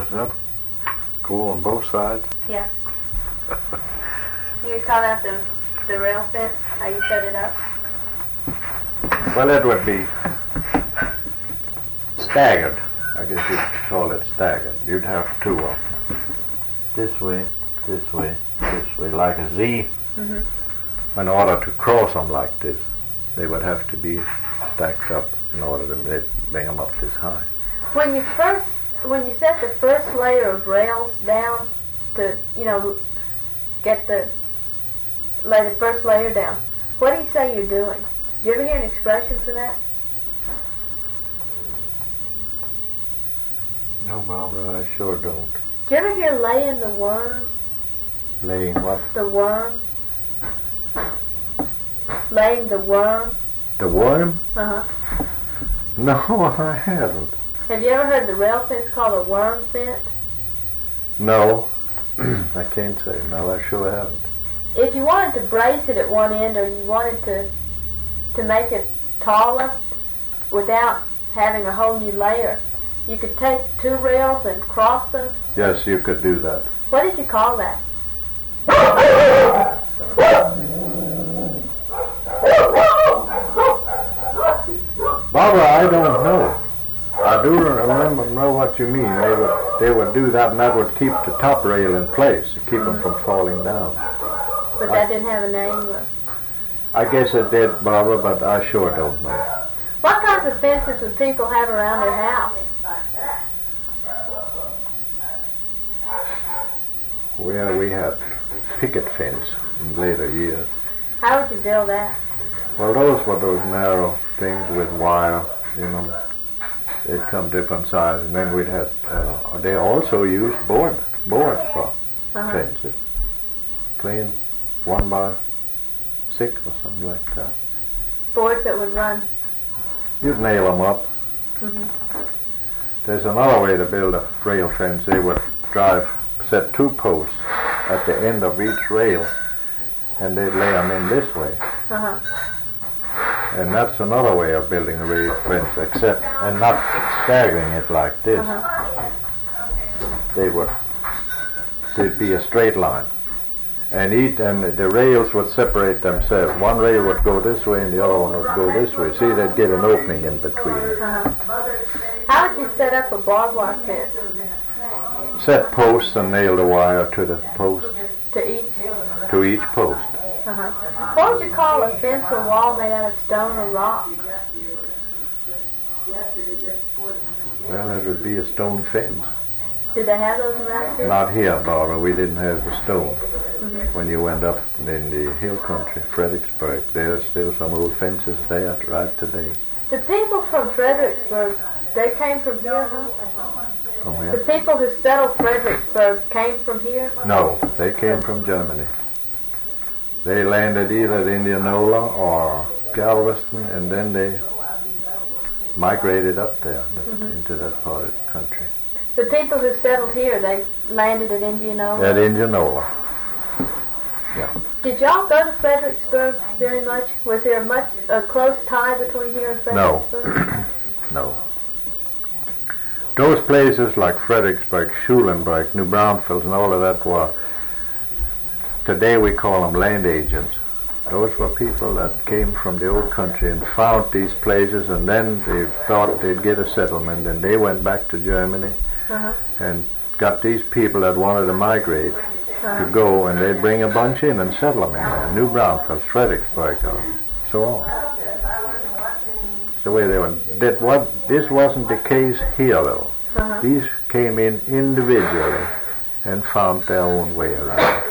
Does that go on both sides? Yeah. You call that the rail fence, how you set it up? Well, it would be staggered. I guess you'd call it staggered. You'd have two of them. This way, this way, this way, like a Z. Mm-hmm. In order to cross them like this, they would have to be stacked up in order to bring them up this high. When you set the first layer of rails down to, lay the first layer down, what do you say you're doing? Do you ever hear an expression for that? No, Barbara, I sure don't. Do you ever hear laying the worm? Laying what? The worm. Laying the worm. The worm? Uh-huh. No, I haven't. Have you ever heard the rail fence called a worm fence? No. I can't say. No, I sure haven't. If you wanted to brace it at one end, or you wanted to make it taller without having a whole new layer, you could take two rails and cross them. Yes, you could do that. What did you call that? Barbara, I don't know. I do know what you mean. They would do that, and that would keep the top rail in place, to keep them from falling down. But that didn't have a name? Or? I guess it did, Barbara, but I sure don't know. What kinds of fences would people have around their house? Well, we had picket fence in later years. How would you build that? Well, those were those narrow things with wire, They'd come different sizes, and then we'd have, they also used boards for fences. Plain 1x6 or something like that. Boards that would run? You'd nail them up. Mm-hmm. There's another way to build a rail fence. They would set two posts at the end of each rail, and they'd lay them in this way. Uh-huh. And that's another way of building a rail fence, and not staggering it like this. Uh-huh. They'd be a straight line. And the rails would separate themselves. One rail would go this way and the other one would go this way. See, they'd get an opening in between. Uh-huh. How would you set up a barbed wire fence? Set posts and nail the wire to the post. To each post. Uh-huh. What would you call a fence or wall made out of stone or rock? Well, it would be a stone fence. Did they have those around here? Not here, Barbara. We didn't have the stone. Mm-hmm. When you went up in the hill country, Fredericksburg, there's still some old fences there right today. The people from Fredericksburg, they came from here, huh? From where? The people who settled Fredericksburg came from here? No, they came from Germany. They landed either at Indianola or Galveston, and then they migrated up there into that part of the country. The people who settled here, they landed at Indianola? At Indianola. Yeah. Did y'all go to Fredericksburg very much? Was there a close tie between here and Fredericksburg? No. Those places like Fredericksburg, Schulenburg, New Braunfels, and all of that were, today we call them land agents. Those were people that came from the old country and found these places, and then they thought they'd get a settlement, and they went back to Germany and got these people that wanted to migrate to go, and they'd bring a bunch in and settle them in there. New Braunfels, Fredericksburg, or so on. The way they went. This wasn't the case here, though. These came in individually and found their own way around.